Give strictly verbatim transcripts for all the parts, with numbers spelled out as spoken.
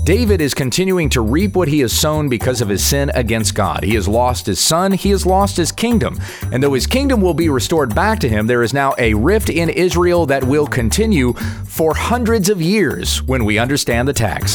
David is continuing to reap what he has sown because of his sin against God. He has lost his son, he has lost his kingdom. And though his kingdom will be restored back to him, there is now a rift in Israel that will continue for hundreds of years when we understand the text.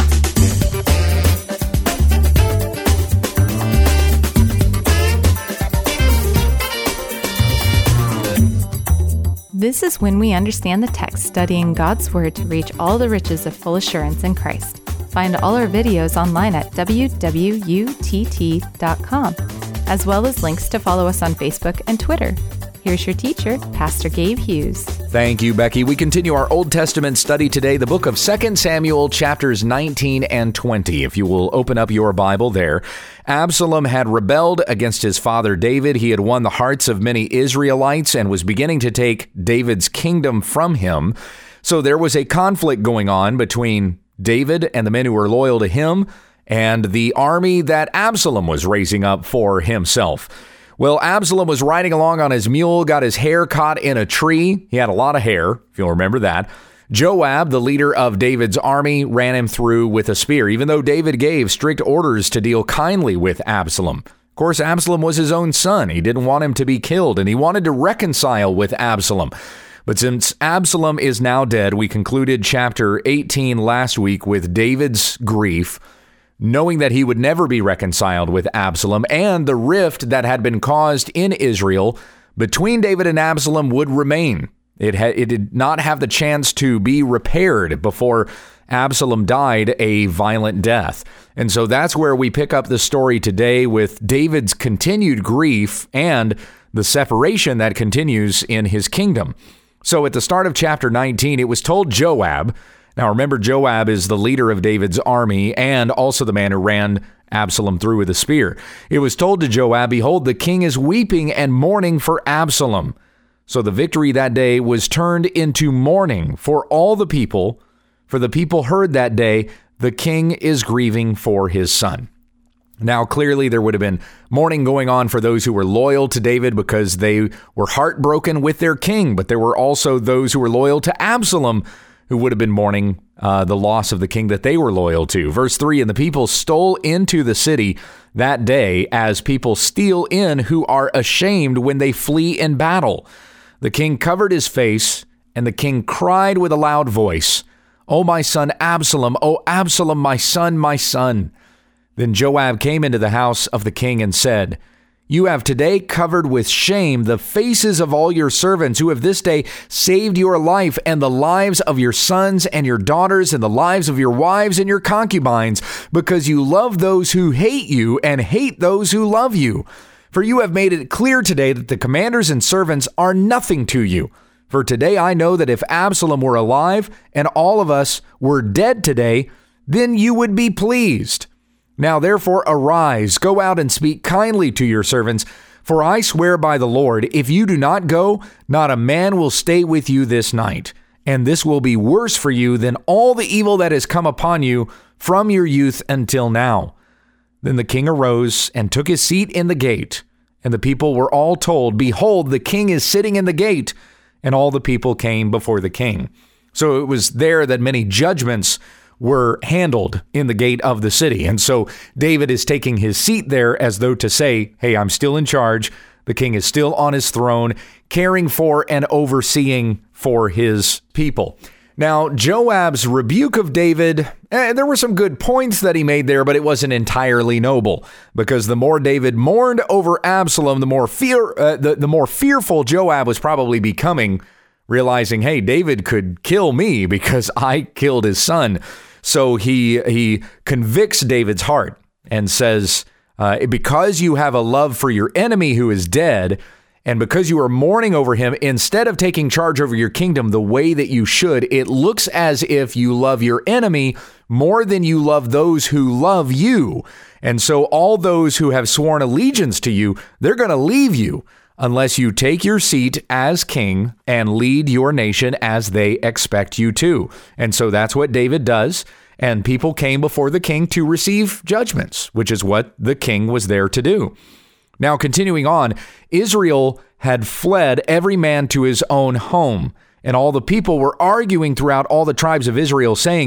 This is When We Understand the Text, studying God's Word to reach all the riches of full assurance in Christ. Find all our videos online at w w u t t dot com, as well as links to follow us on Facebook and Twitter. Here's your teacher, Pastor Gabe Hughes. Thank you, Becky. We continue our Old Testament study today, the book of Second Samuel, chapters nineteen and twenty. If you will open up your Bible there. Absalom had rebelled against his father David. He had won the hearts of many Israelites and was beginning to take David's kingdom from him. So there was a conflict going on between David and the men who were loyal to him and the army that Absalom was raising up for himself. Well, Absalom was riding along on his mule, got his hair caught in a tree. He had a lot of hair, if you'll remember that. Joab, the leader of David's army, ran him through with a spear, even though David gave strict orders to deal kindly with Absalom. Of course, Absalom was his own son. He didn't want him to be killed, and he wanted to reconcile with Absalom. But since Absalom is now dead, we concluded chapter eighteen last week with David's grief, knowing that he would never be reconciled with Absalom, and the rift that had been caused in Israel between David and Absalom would remain. It, ha- it did not have the chance to be repaired before Absalom died a violent death. And so that's where we pick up the story today with David's continued grief and the separation that continues in his kingdom. So at the start of chapter nineteen, it was told Joab. Now remember, Joab is the leader of David's army and also the man who ran Absalom through with a spear. It was told to Joab, "Behold, the king is weeping and mourning for Absalom." So the victory that day was turned into mourning for all the people, for the people heard that day, the king is grieving for his son. Now, clearly, there would have been mourning going on for those who were loyal to David because they were heartbroken with their king, but there were also those who were loyal to Absalom who would have been mourning uh, the loss of the king that they were loyal to. Verse three, "And the people stole into the city that day as people steal in who are ashamed when they flee in battle. The king covered his face, and the king cried with a loud voice, 'O my son Absalom, O Absalom, my son, my son.' Then Joab came into the house of the king and said, 'You have today covered with shame the faces of all your servants who have this day saved your life and the lives of your sons and your daughters and the lives of your wives and your concubines, because you love those who hate you and hate those who love you. For you have made it clear today that the commanders and servants are nothing to you. For today I know that if Absalom were alive and all of us were dead today, then you would be pleased. Now therefore arise, go out and speak kindly to your servants, for I swear by the Lord, if you do not go, not a man will stay with you this night. And this will be worse for you than all the evil that has come upon you from your youth until now.' Then the king arose and took his seat in the gate, and the people were all told, 'Behold, the king is sitting in the gate.' And all the people came before the king." So it was there that many judgments were handled in the gate of the city. And so David is taking his seat there as though to say, hey, I'm still in charge. The king is still on his throne, caring for and overseeing for his people. Now, Joab's rebuke of David, eh, there were some good points that he made there, but it wasn't entirely noble, because the more David mourned over Absalom, the more fear, uh, the, the more fearful Joab was probably becoming, realizing, hey, David could kill me because I killed his son. So he he convicts David's heart and says, uh, because you have a love for your enemy who is dead, and because you are mourning over him, instead of taking charge over your kingdom the way that you should, it looks as if you love your enemy more than you love those who love you. And so all those who have sworn allegiance to you, they're going to leave you unless you take your seat as king and lead your nation as they expect you to. And so that's what David does. And people came before the king to receive judgments, which is what the king was there to do. Now, continuing on, Israel had fled every man to his own home, and all the people were arguing throughout all the tribes of Israel, saying,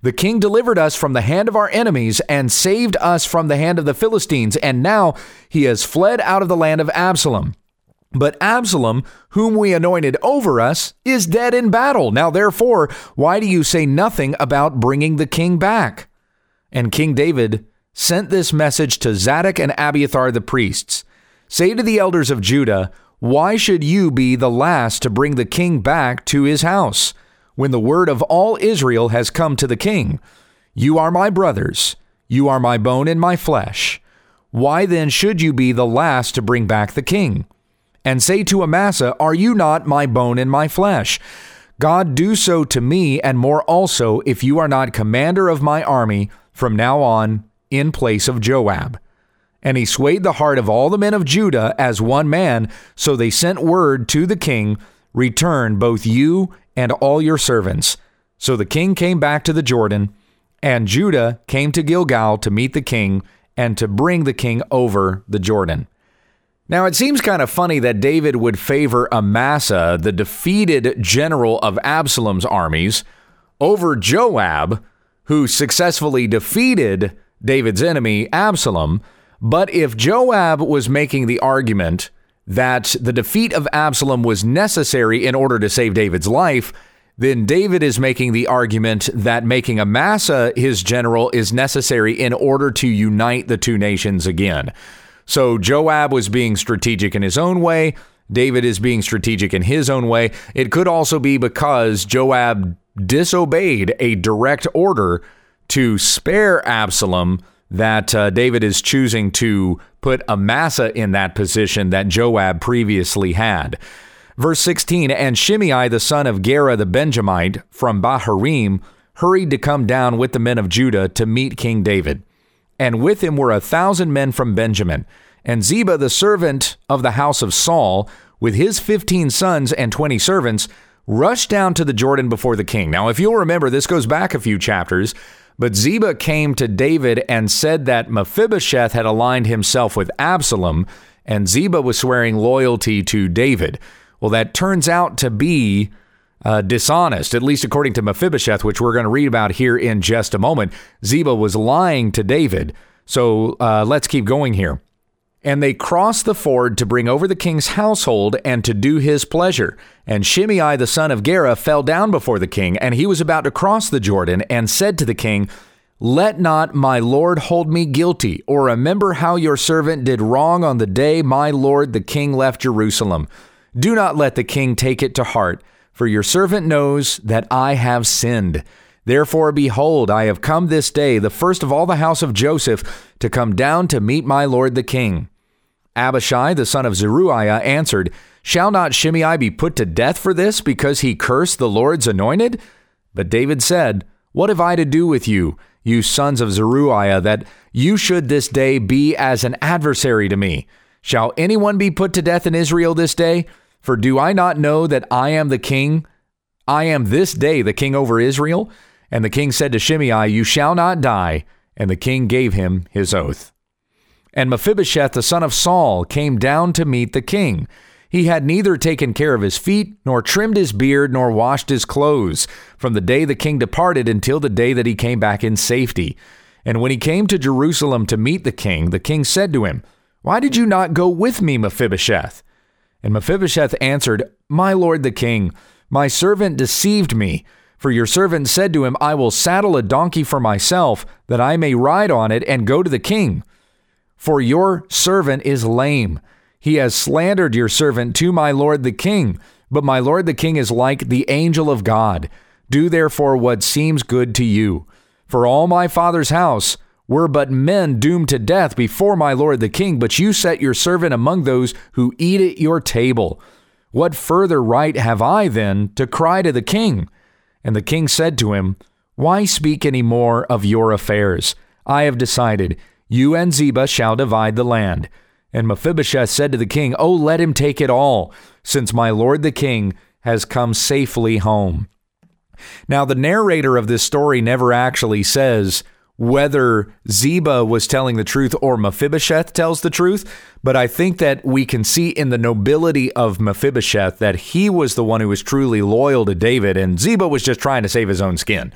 The king delivered us from the hand of our enemies and saved us from the hand of the Philistines, and now he has fled out of the land of Absalom. But Absalom, whom we anointed over us, is dead in battle. Now, therefore, why do you say nothing about bringing the king back?" And King David sent this message to Zadok and Abiathar the priests. "Say to the elders of Judah, why should you be the last to bring the king back to his house, when the word of all Israel has come to the king? You are my brothers. You are my bone and my flesh. Why then should you be the last to bring back the king? And say to Amasa, are you not my bone and my flesh? God do so to me and more also, if you are not commander of my army from now on in place of Joab." And he swayed the heart of all the men of Judah as one man, so they sent word to the king, "Return both you and all your servants." So the king came back to the Jordan, and Judah came to Gilgal to meet the king and to bring the king over the Jordan. Now, it seems kind of funny that David would favor Amasa, the defeated general of Absalom's armies, over Joab, who successfully defeated David's enemy, Absalom. But if Joab was making the argument that the defeat of Absalom was necessary in order to save David's life, then David is making the argument that making Amasa his general is necessary in order to unite the two nations again. So Joab was being strategic in his own way. David is being strategic in his own way. It could also be because Joab disobeyed a direct order to spare Absalom that uh, David is choosing to put Amasa in that position that Joab previously had. Verse sixteen, "And Shimei the son of Gera the Benjamite from Baharim hurried to come down with the men of Judah to meet King David. And with him were a thousand men from Benjamin. And Ziba, the servant of the house of Saul, with his fifteen sons and twenty servants, rushed down to the Jordan before the king." Now, if you'll remember, this goes back a few chapters, but Ziba came to David and said that Mephibosheth had aligned himself with Absalom, and Ziba was swearing loyalty to David. Well, that turns out to be Uh, dishonest, at least according to Mephibosheth, which we're going to read about here in just a moment. Ziba was lying to David. So uh, let's keep going here. "And they crossed the ford to bring over the king's household and to do his pleasure. And Shimei the son of Gera fell down before the king, and he was about to cross the Jordan, and said to the king, 'Let not my lord hold me guilty, or remember how your servant did wrong on the day my lord the king left Jerusalem. Do not let the king take it to heart, for your servant knows that I have sinned. Therefore, behold, I have come this day, the first of all the house of Joseph, to come down to meet my lord the king.' Abishai, the son of Zeruiah, answered, 'Shall not Shimei be put to death for this, because he cursed the Lord's anointed?' But David said, 'What have I to do with you, you sons of Zeruiah, that you should this day be as an adversary to me? Shall anyone be put to death in Israel this day? For do I not know that I am the king? I am this day the king over Israel?' And the king said to Shimei, 'You shall not die.' And the king gave him his oath. And Mephibosheth, the son of Saul, came down to meet the king. He had neither taken care of his feet, nor trimmed his beard, nor washed his clothes, from the day the king departed until the day that he came back in safety. And when he came to Jerusalem to meet the king, the king said to him, 'Why did you not go with me, Mephibosheth?' And Mephibosheth answered, 'My lord the king, my servant deceived me. For your servant said to him, I will saddle a donkey for myself, that I may ride on it and go to the king. For your servant is lame. He has slandered your servant to my lord the king. But my lord the king is like the angel of God. Do therefore what seems good to you. For all my father's house were but men doomed to death before my lord the king, but you set your servant among those who eat at your table. What further right have I then to cry to the king?' And the king said to him, 'Why speak any more of your affairs? I have decided, you and Ziba shall divide the land.' And Mephibosheth said to the king, 'Oh, let him take it all, since my lord the king has come safely home.'" Now, the narrator of this story never actually says whether Ziba was telling the truth or Mephibosheth tells the truth, but I think that we can see in the nobility of Mephibosheth that he was the one who was truly loyal to David, and Ziba was just trying to save his own skin.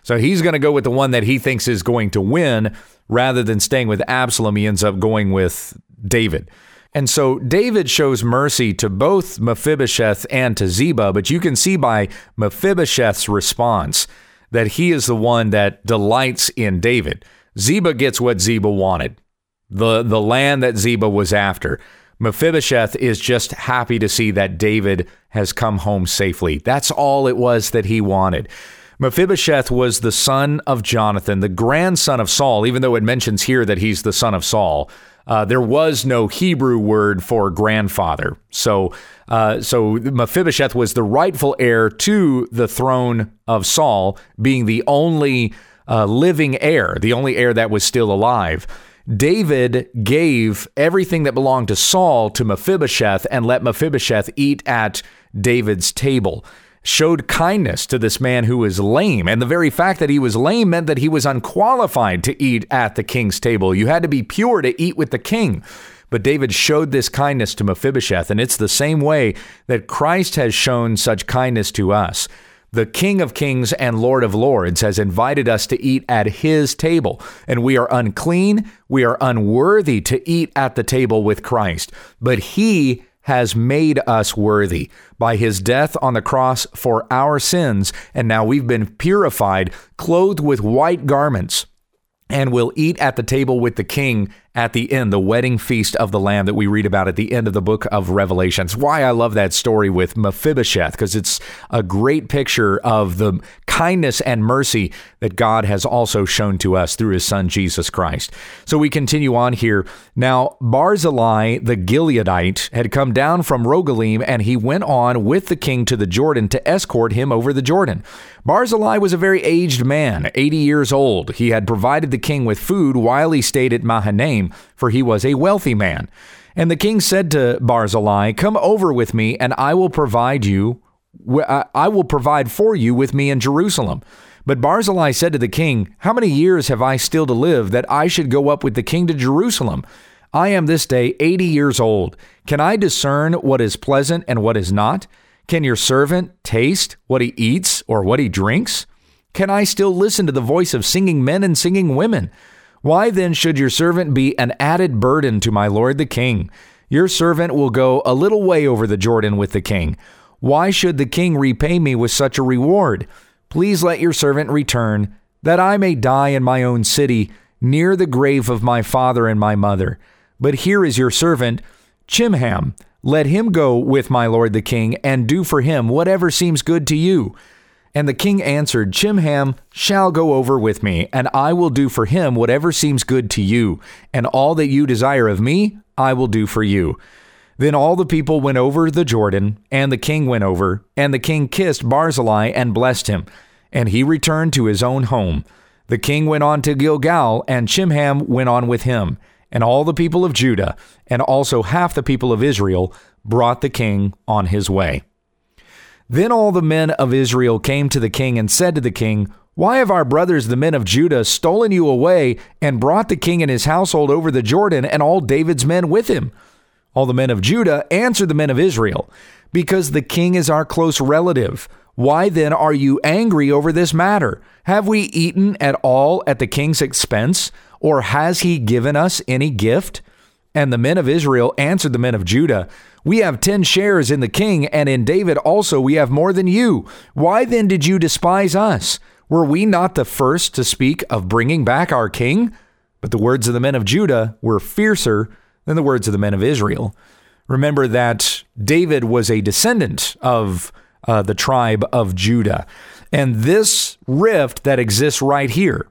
So he's going to go with the one that he thinks is going to win rather than staying with Absalom. He ends up going with David. And so David shows mercy to both Mephibosheth and to Ziba, but you can see by Mephibosheth's response that he is the one that delights in David. Ziba gets what Ziba wanted, the, the land that Ziba was after. Mephibosheth is just happy to see that David has come home safely. That's all it was that he wanted. Mephibosheth was the son of Jonathan, the grandson of Saul, even though it mentions here that he's the son of Saul. Uh, there was no Hebrew word for grandfather. So, uh, so Mephibosheth was the rightful heir to the throne of Saul, being the only uh, living heir, the only heir that was still alive. David gave everything that belonged to Saul to Mephibosheth and let Mephibosheth eat at David's table. Showed kindness to this man who was lame. And the very fact that he was lame meant that he was unqualified to eat at the king's table. You had to be pure to eat with the king. But David showed this kindness to Mephibosheth, and it's the same way that Christ has shown such kindness to us. The King of Kings and Lord of Lords has invited us to eat at his table, and we are unclean, we are unworthy to eat at the table with Christ. But he has made us worthy by his death on the cross for our sins, and now we've been purified, clothed with white garments, and will eat at the table with the king at the end, the wedding feast of the Lamb that we read about at the end of the book of Revelation. It's why I love that story with Mephibosheth, because it's a great picture of the kindness and mercy that God has also shown to us through his son, Jesus Christ. So we continue on here. Now, Barzillai the Gileadite had come down from Rogelim, and he went on with the king to the Jordan to escort him over the Jordan. Barzillai was a very aged man, eighty years old. He had provided the king with food while he stayed at Mahanaim, for he was a wealthy man. And the king said to Barzillai, "Come over with me, and I will provide you. I will provide for you with me in Jerusalem." But Barzillai said to the king, "How many years have I still to live that I should go up with the king to Jerusalem? I am this day eighty years old. Can I discern what is pleasant and what is not? Can your servant taste what he eats or what he drinks? Can I still listen to the voice of singing men and singing women? Why then should your servant be an added burden to my lord the king? Your servant will go a little way over the Jordan with the king. Why should the king repay me with such a reward? Please let your servant return, that I may die in my own city, near the grave of my father and my mother. But here is your servant, Chimham. Let him go with my lord the king, and do for him whatever seems good to you." And the king answered, "Chimham shall go over with me, and I will do for him whatever seems good to you, and all that you desire of me, I will do for you." Then all the people went over the Jordan, and the king went over, and the king kissed Barzillai and blessed him, and he returned to his own home. The king went on to Gilgal, and Chimham went on with him, and all the people of Judah, and also half the people of Israel, brought the king on his way. Then all the men of Israel came to the king and said to the king, "Why have our brothers, the men of Judah, stolen you away and brought the king and his household over the Jordan and all David's men with him?" All the men of Judah answered the men of Israel, "Because the king is our close relative. Why then are you angry over this matter? Have we eaten at all at the king's expense, or has he given us any gift?" And the men of Israel answered the men of Judah, "We have ten shares in the king, and in David also we have more than you. Why then did you despise us? Were we not the first to speak of bringing back our king?" But the words of the men of Judah were fiercer than the words of the men of Israel. Remember that David was a descendant of uh, the tribe of Judah. And this rift that exists right here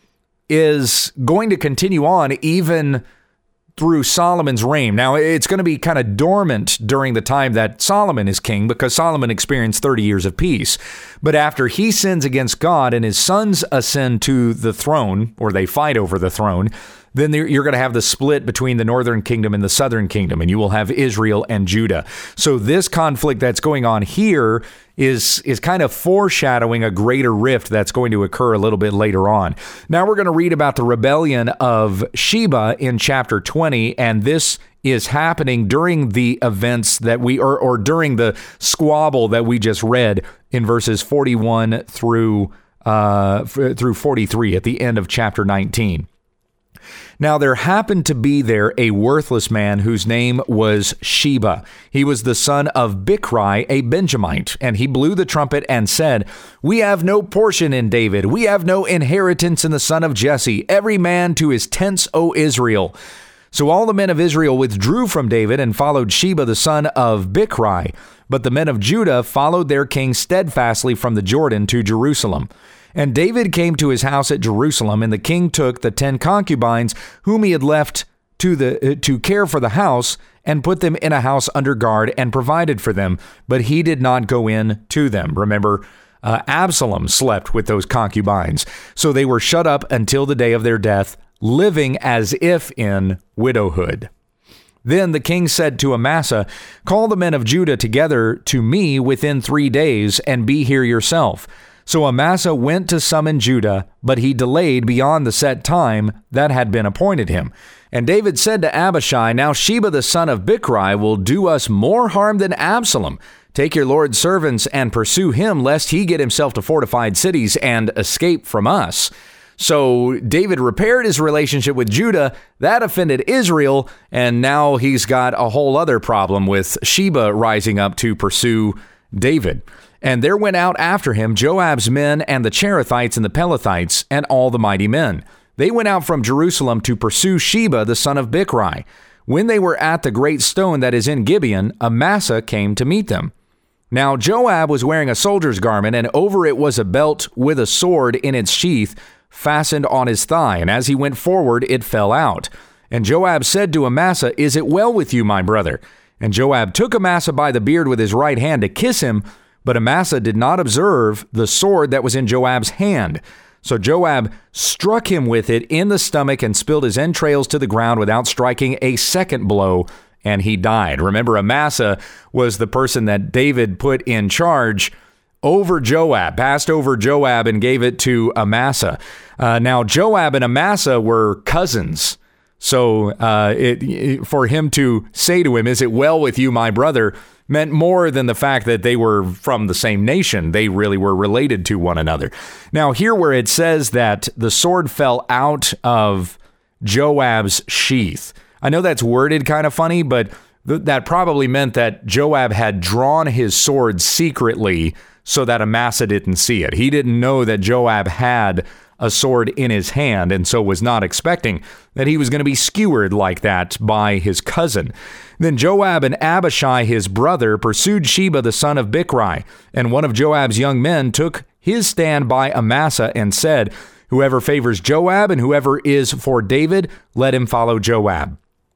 is going to continue on even through Solomon's reign. Now, it's going to be kind of dormant during the time that Solomon is king, because Solomon experienced thirty years of peace. But after he sins against God and his sons ascend to the throne, or they fight over the throne, then you're going to have the split between the northern kingdom and the southern kingdom, and you will have Israel and Judah. So this conflict that's going on here is is kind of foreshadowing a greater rift that's going to occur a little bit later on. Now we're going to read about the rebellion of Sheba in chapter twenty, and this is happening during the events that we, or, or during the squabble that we just read in verses forty-one through uh, through forty-three at the end of chapter nineteen. Now there happened to be there a worthless man whose name was Sheba. He was the son of Bichri, a Benjamite, and he blew the trumpet and said, "We have no portion in David. We have no inheritance in the son of Jesse. Every man to his tents, O Israel." So all the men of Israel withdrew from David and followed Sheba the son of Bichri. But the men of Judah followed their king steadfastly from the Jordan to Jerusalem. And David came to his house at Jerusalem, and the king took the ten concubines whom he had left to the uh, to care for the house, and put them in a house under guard and provided for them. But he did not go in to them. Remember, uh, Absalom slept with those concubines. So they were shut up until the day of their death, living as if in widowhood. Then the king said to Amasa, "Call the men of Judah together to me within three days, and be here yourself." So Amasa went to summon Judah, but he delayed beyond the set time that had been appointed him. And David said to Abishai, "Now Sheba the son of Bichri will do us more harm than Absalom. Take your lord's servants and pursue him, lest he get himself to fortified cities and escape from us." So David repaired his relationship with Judah. That offended Israel, and now he's got a whole other problem with Sheba rising up to pursue David. And there went out after him Joab's men and the Cherethites and the Pelethites and all the mighty men. They went out from Jerusalem to pursue Sheba the son of Bichri. When they were at the great stone that is in Gibeon, Amasa came to meet them. Now Joab was wearing a soldier's garment, and over it was a belt with a sword in its sheath fastened on his thigh, and as he went forward, it fell out. And Joab said to Amasa, "Is it well with you, my brother?" And Joab took Amasa by the beard with his right hand to kiss him, but Amasa did not observe the sword that was in Joab's hand. So Joab struck him with it in the stomach and spilled his entrails to the ground without striking a second blow, and he died. Remember, Amasa was the person that David put in charge over Joab, passed over Joab and gave it to Amasa. Uh, now, Joab and Amasa were cousins. So uh, it, it, for him to say to him, "Is it well with you, my brother?" meant more than the fact that they were from the same nation. They really were related to one another. Now, here where it says that the sword fell out of Joab's sheath, I know that's worded kind of funny, but th- that probably meant that Joab had drawn his sword secretly so that Amasa didn't see it. He didn't know that Joab had a sword in his hand, and so was not expecting that he was going to be skewered like that by his cousin. Then Joab and Abishai, his brother, pursued Sheba the son of Bichri, and one of Joab's young men took his stand by Amasa and said, "Whoever favors Joab and whoever is for David, let him follow Joab."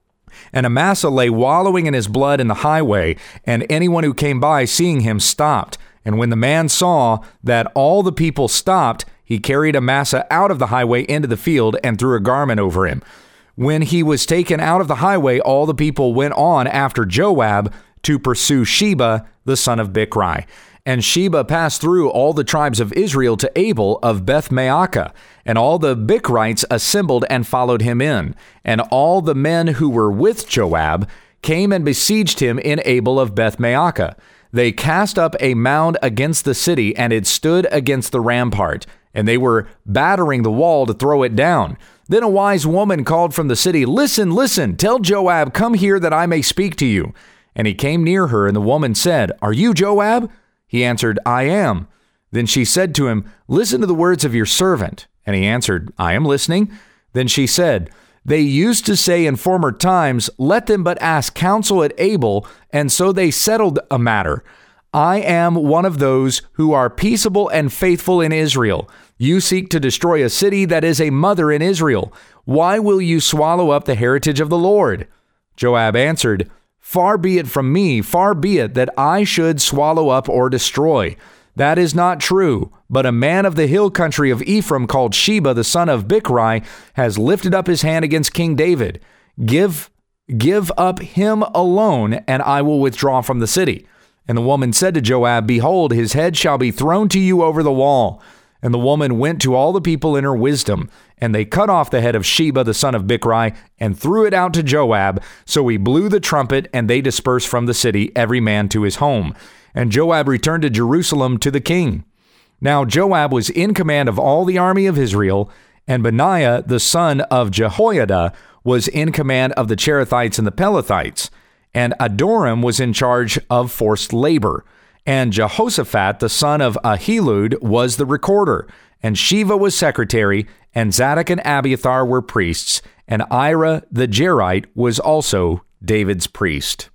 And Amasa lay wallowing in his blood in the highway, and anyone who came by seeing him stopped. And when the man saw that all the people stopped, he carried Amasa out of the highway into the field and threw a garment over him. When he was taken out of the highway, all the people went on after Joab to pursue Sheba, the son of Bichri. And Sheba passed through all the tribes of Israel to Abel of Beth-Maacah, and all the Bichrites assembled and followed him in. And all the men who were with Joab came and besieged him in Abel of Beth-Maacah. They cast up a mound against the city, and it stood against the rampart, and they were battering the wall to throw it down. Then a wise woman called from the city, "Listen, listen, tell Joab, come here that I may speak to you." And he came near her, and the woman said, "Are you Joab?" He answered, "I am." Then she said to him, "Listen to the words of your servant." And he answered, "I am listening." Then she said, "They used to say in former times, 'Let them but ask counsel at Abel,' and so they settled a matter. I am one of those who are peaceable and faithful in Israel. You seek to destroy a city that is a mother in Israel. Why will you swallow up the heritage of the Lord?" Joab answered, "Far be it from me, far be it that I should swallow up or destroy. That is not true. But a man of the hill country of Ephraim called Sheba, the son of Bichri, has lifted up his hand against King David. Give, give up him alone, and I will withdraw from the city." And the woman said to Joab, "Behold, his head shall be thrown to you over the wall." And the woman went to all the people in her wisdom, and they cut off the head of Sheba, the son of Bichri, and threw it out to Joab. So he blew the trumpet, and they dispersed from the city, every man to his home. And Joab returned to Jerusalem to the king. Now Joab was in command of all the army of Israel, and Benaiah, the son of Jehoiada, was in command of the Cherethites and the Pelethites, and Adoram was in charge of forced labor, and Jehoshaphat, the son of Ahilud, was the recorder, and Shiva was secretary, and Zadok and Abiathar were priests, and Ira the Jerite was also David's priest.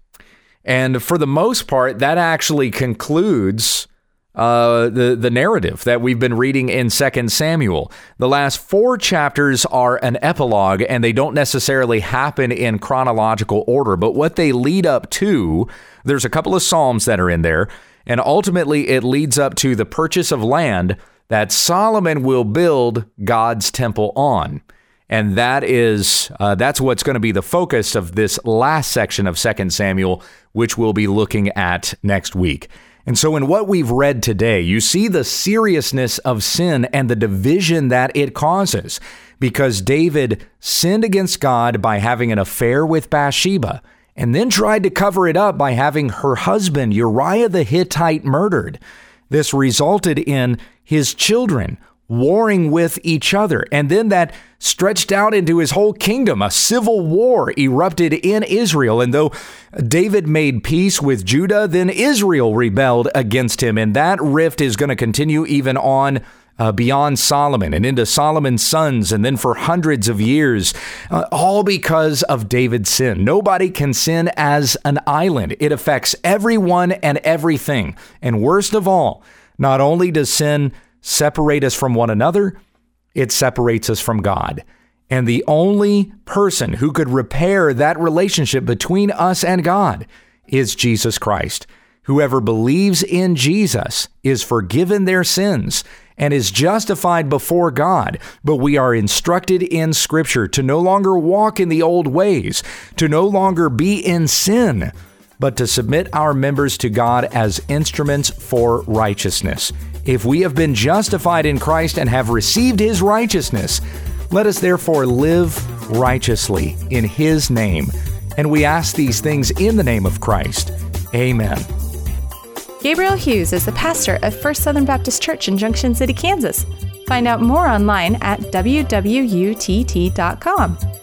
And for the most part, that actually concludes uh, the, the narrative that we've been reading in Second Samuel. The last four chapters are an epilogue, and they don't necessarily happen in chronological order, but what they lead up to, there's a couple of Psalms that are in there, and ultimately it leads up to the purchase of land that Solomon will build God's temple on. And that is, uh, that's what's going to be the focus of this last section of Second Samuel, which we'll be looking at next week. And so in what we've read today, you see the seriousness of sin and the division that it causes, because David sinned against God by having an affair with Bathsheba, and then tried to cover it up by having her husband, Uriah the Hittite, murdered. This resulted in his children warring with each other, and then that stretched out into his whole kingdom. A civil war erupted in Israel, and though David made peace with Judah, then Israel rebelled against him, and that rift is going to continue even on uh, beyond Solomon and into Solomon's sons, and then for hundreds of years, uh, all because of David's sin. Nobody can sin as an island. It affects everyone and everything, and worst of all, not only does sin separate us from one another, it separates us from God. And the only person who could repair that relationship between us and God is Jesus Christ. Whoever believes in Jesus is forgiven their sins and is justified before God. But we are instructed in Scripture to no longer walk in the old ways, to no longer be in sin, but to submit our members to God as instruments for righteousness. If we have been justified in Christ and have received His righteousness, let us therefore live righteously in His name. And we ask these things in the name of Christ. Amen. Gabriel Hughes is the pastor of First Southern Baptist Church in Junction City, Kansas. Find out more online at w w u t t dot com.